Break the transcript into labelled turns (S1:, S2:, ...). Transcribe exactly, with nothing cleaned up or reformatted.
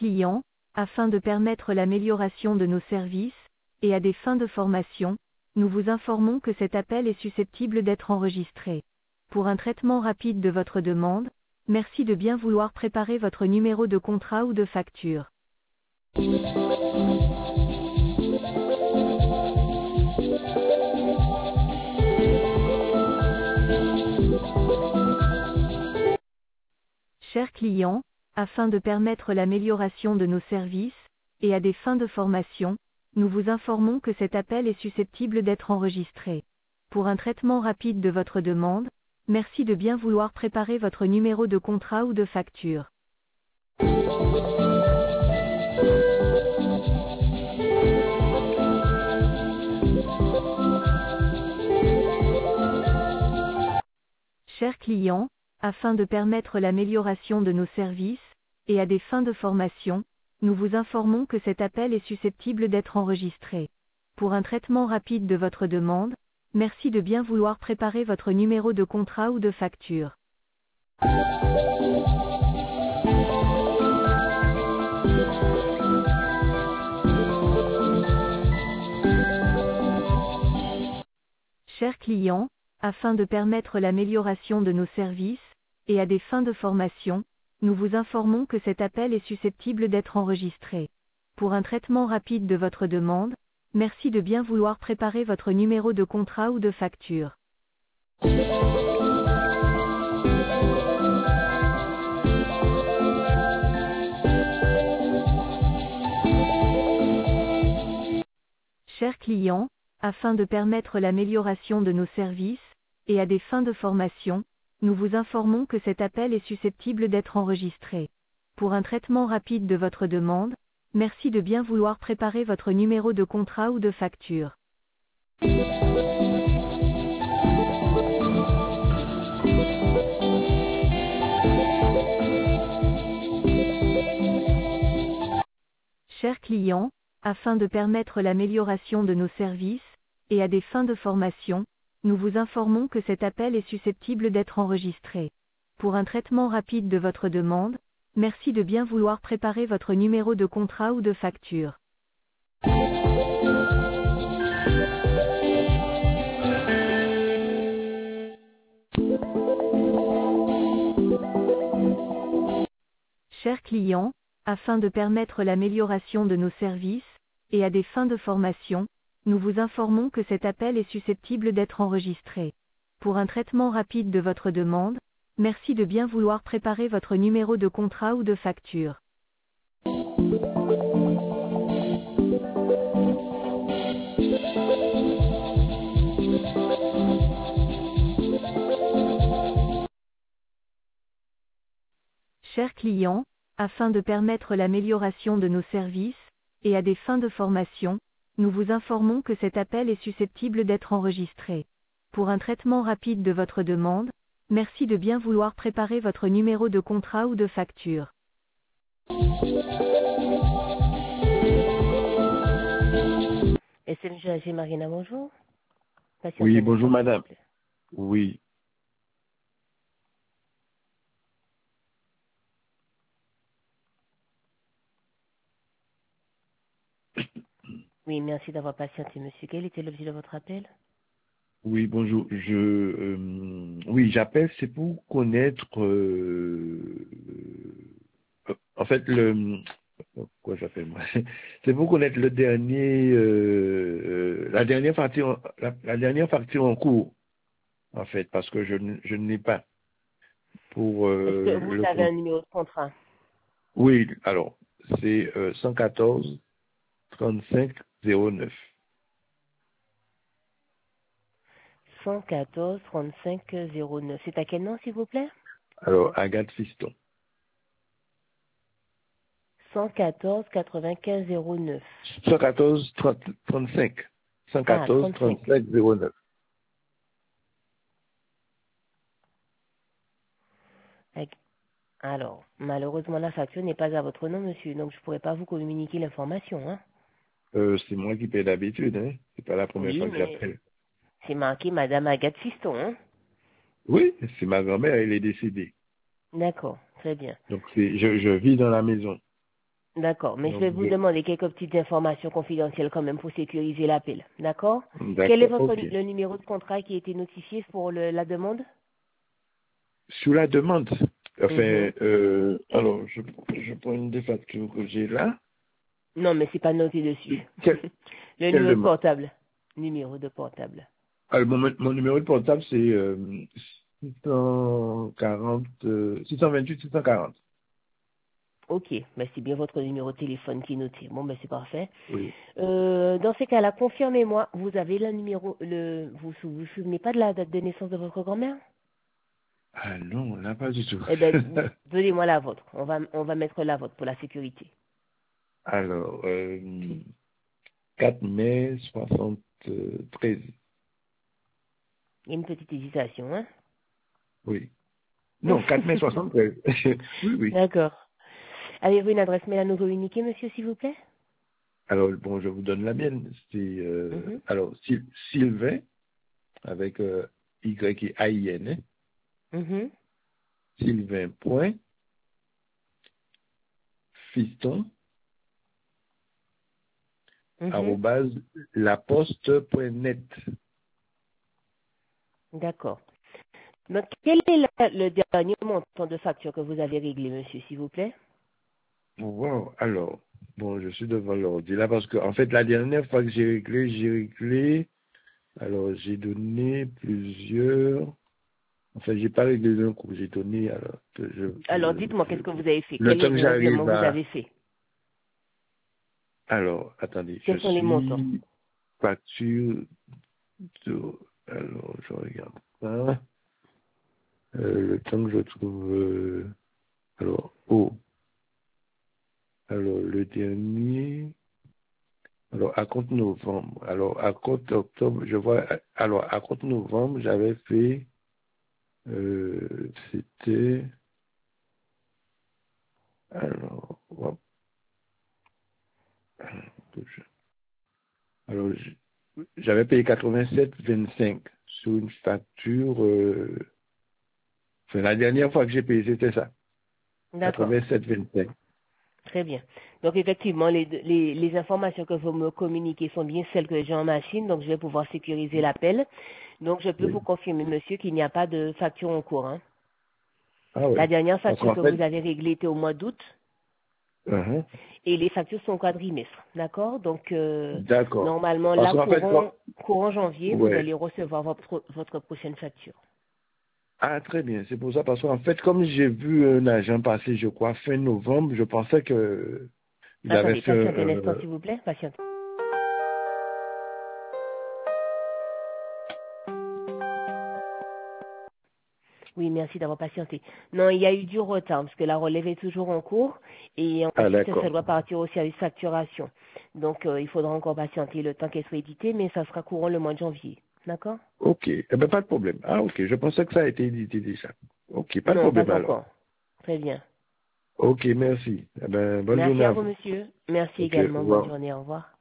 S1: client, afin de permettre l'amélioration de nos services, et à des fins de formation, nous vous informons que cet appel est susceptible d'être enregistré. Pour un traitement rapide de votre demande, merci de bien vouloir préparer votre numéro de contrat ou de facture. Chers clients, afin de permettre l'amélioration de nos services, et à des fins de formation, nous vous informons que cet appel est susceptible d'être enregistré. Pour un traitement rapide de votre demande, merci de bien vouloir préparer votre numéro de contrat ou de facture. Chers clients, afin de permettre l'amélioration de nos services, et à des fins de formation, nous vous informons que cet appel est susceptible d'être enregistré. Pour un traitement rapide de votre demande, merci de bien vouloir préparer votre numéro de contrat ou de facture. Chers clients, afin de permettre l'amélioration de nos services, et à des fins de formation, nous vous informons que cet appel est susceptible d'être enregistré. Pour un traitement rapide de votre demande, merci de bien vouloir préparer votre numéro de contrat ou de facture. Chers clients, afin de permettre l'amélioration de nos services, et à des fins de formation, nous vous informons que cet appel est susceptible d'être enregistré. Pour un traitement rapide de votre demande, merci de bien vouloir préparer votre numéro de contrat ou de facture. Chers clients, afin de permettre l'amélioration de nos services, et à des fins de formation, nous vous informons que cet appel est susceptible d'être enregistré. Pour un traitement rapide de votre demande, merci de bien vouloir préparer votre numéro de contrat ou de facture. Chers clients, afin de permettre l'amélioration de nos services, et à des fins de formation, nous vous informons que cet appel est susceptible d'être enregistré. Pour un traitement rapide de votre demande, merci de bien vouloir préparer votre numéro de contrat ou de facture. Chers clients, afin de permettre l'amélioration de nos services, et à des fins de formation, nous vous informons que cet appel est susceptible d'être enregistré. Pour un traitement rapide de votre demande, merci de bien vouloir préparer votre numéro de contrat ou de facture.
S2: S N G A G Marina, bonjour. Patientez
S3: Oui,
S2: un
S3: bonjour
S2: instant, s'il
S3: madame.
S2: vous plaît.
S3: Oui.
S2: Oui, merci d'avoir patienté, monsieur. Quel était l'objet de votre appel?
S3: Oui, bonjour. Je, euh, oui, j'appelle, c'est pour connaître, euh, euh, en fait, le, quoi j'appelle moi, c'est pour connaître le dernier, euh, euh, la dernière facture, en- la, la dernière facture en cours, en fait, parce que je, ne- je ne l'ai pas pour
S2: Est-ce que
S3: euh,
S2: vous
S3: le
S2: avez un
S3: compte.
S2: numéro de contrat?
S3: Oui, alors, c'est euh, cent quatorze trente-cinq zéro neuf.
S2: cent quatorze trente-cinq zéro neuf. C'est à quel nom, s'il vous plaît?
S3: Alors, Agathe Fiston.
S2: cent quatorze quatre-vingt-quinze zéro neuf.
S3: cent quatorze trente-cinq.
S2: Ah,
S3: cent quatorze
S2: trente-cinq.
S3: trente-cinq zéro neuf.
S2: Ac- Alors, malheureusement, la facture n'est pas à votre nom, monsieur, donc je ne pourrais pas vous communiquer l'information, hein.
S3: Euh, c'est moi qui paie d'habitude, hein. C'est pas la première
S2: Oui,
S3: fois que
S2: mais
S3: j'appelle.
S2: c'est marqué Madame Agathe Fiston, hein.
S3: Oui, c'est ma grand-mère, elle est décédée.
S2: D'accord, très bien.
S3: Donc c'est, je, je vis dans la maison.
S2: D'accord, mais je
S3: Donc,
S2: vais vous
S3: je-
S2: demander quelques petites informations confidentielles quand même pour sécuriser l'appel. D'accord?
S3: D'accord,
S2: Quel est votre
S3: ok.
S2: le numéro de contrat qui a été notifié pour le- la demande?
S3: Sur la demande, enfin,
S2: Mhm.
S3: euh, alors, je, je prends une des factures que j'ai là.
S2: Non, mais c'est pas noté dessus.
S3: Quelle,
S2: Le
S3: quelle
S2: numéro de
S3: demande?
S2: portable. Numéro de portable.
S3: Alors, mon, mon numéro de portable, c'est euh, six cent quarante, euh, six cent vingt-huit, six cent quarante.
S2: Ok, ben c'est bien votre numéro de téléphone qui est noté. Bon, ben c'est parfait.
S3: Oui.
S2: Euh, dans ces cas-là, confirmez-moi, vous avez le numéro, le, vous vous vous souvenez pas de la date de naissance de votre grand-mère?
S3: Ah non, là, pas du tout.
S2: Eh ben, donnez-moi la vôtre. On va, on va mettre la vôtre pour la sécurité.
S3: Alors, euh, quatre mai soixante-treize.
S2: Il y a une petite hésitation, hein?
S3: Oui. Non, quatre mai soixante-treize. Oui, oui.
S2: D'accord. Avez-vous une adresse mail à nous communiquer, monsieur, s'il vous plaît?
S3: Alors, bon, je vous donne la mienne. C'est, euh,
S2: Mhm,
S3: alors, Syl- Sylvain, avec euh, Y et A I N, hein.
S2: mhm,
S3: Sylvain point, fiston,
S2: mhm.
S3: arrobase, laposte.net.
S2: D'accord. Donc, quel est le, le dernier montant de facture que vous avez réglé, monsieur, s'il vous plaît?
S3: Wow, alors, bon, je suis devant l'ordi là parce que, en fait, la dernière fois que j'ai réglé, j'ai réglé, alors, j'ai donné plusieurs, enfin, j'ai pas réglé d'un coup, j'ai donné, alors, que je,
S2: Alors,
S3: je,
S2: dites-moi,
S3: je,
S2: qu'est-ce que vous avez fait?
S3: le
S2: Quel
S3: temps
S2: est
S3: que
S2: le règlement
S3: j'arrive
S2: que vous
S3: à,
S2: avez fait?
S3: alors, attendez, je
S2: Quels sont les montants?
S3: suis facture de, alors, je regarde ça, euh, le temps que je trouve, euh, alors, oh, alors, le dernier, alors, à compte novembre, alors, à compte octobre, je vois, alors, à compte novembre, j'avais fait, euh, c'était, alors, hop, alors, j- j'avais payé quatre-vingt-sept virgule vingt-cinq sur une facture, euh, enfin, la dernière fois que j'ai payé, c'était ça,
S2: D'accord.
S3: quatre-vingt-sept virgule vingt-cinq.
S2: Très bien. Donc, effectivement, les, les, les informations que vous me communiquez sont bien celles que j'ai en machine, donc je vais pouvoir sécuriser l'appel. Donc, je peux
S3: Oui.
S2: vous confirmer, monsieur, qu'il n'y a pas de facture en cours, hein.
S3: Ah
S2: La
S3: oui.
S2: dernière
S3: Parce
S2: facture
S3: qu'en
S2: que
S3: fait,
S2: vous avez réglée était au mois d'août
S3: uh-huh,
S2: et les factures sont quadrimestres. D'accord? Donc, euh,
S3: d'accord.
S2: normalement,
S3: Parce
S2: là,
S3: qu'en fait,
S2: courant,
S3: quand,
S2: courant janvier, vous
S3: ouais.
S2: allez recevoir votre, votre prochaine facture.
S3: Ah, très bien. C'est pour ça, parce qu'en fait, comme j'ai vu un agent passer, je crois, fin novembre, je pensais que il avait
S2: Attendez,
S3: fait un,
S2: patientez un instant,
S3: un-
S2: s'il vous plaît. Patientez. Oui, merci d'avoir patienté. Non, il y a eu du retard parce que la relève est toujours en cours et
S3: ah,
S2: ensuite ça
S3: d'accord.
S2: doit partir au service facturation. Donc euh, il faudra encore patienter le temps qu'elle soit éditée, mais ça sera courant le mois de janvier. D'accord?
S3: Ok. Eh ben, pas de problème. Ah, ok. Je pensais que ça a été édité déjà. Ok, pas de
S2: Non,
S3: problème
S2: pas
S3: alors.
S2: encore. Très bien.
S3: Ok, merci. Eh ben, bonne
S2: Merci
S3: journée
S2: à
S3: à
S2: vous,
S3: vous.
S2: monsieur. Merci
S3: Ok, au
S2: également. Bonne
S3: revoir.
S2: journée. Au revoir.